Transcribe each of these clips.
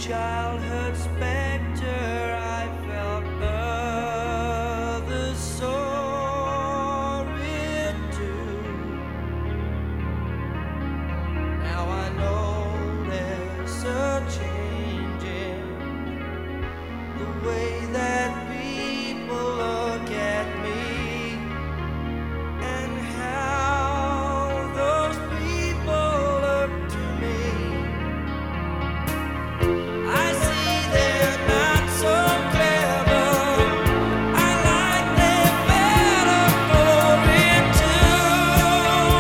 childhood spectre, I felt others saw it too. Now I know there's a change in the way that people look at me, and how those people look to me. I see they're not so clever. I like their better glory too.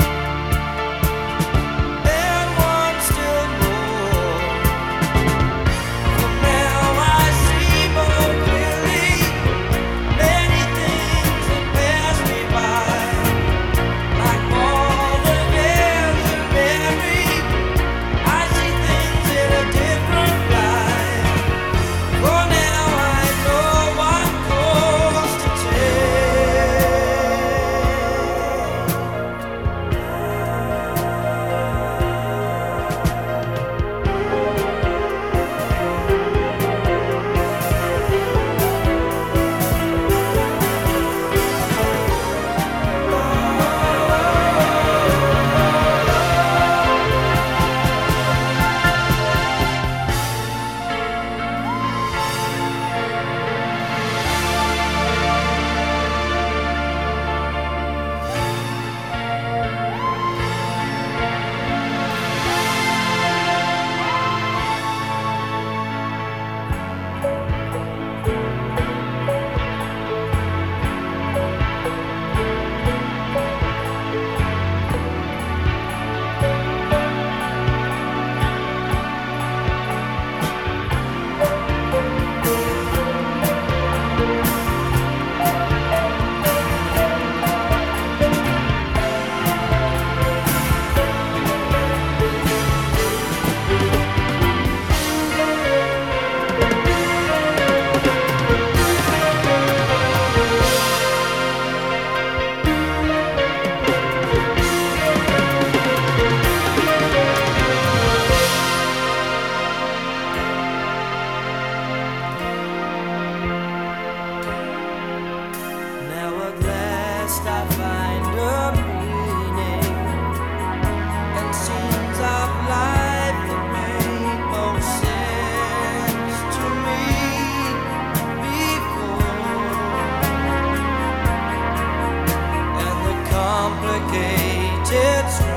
Then one still more. For now I see more clearly many things that pass me by, like all the years of memory. I see things in a different light. For now I know what course to Now at last I find a meaning and scenes of life that made no sense to me before, and the complicated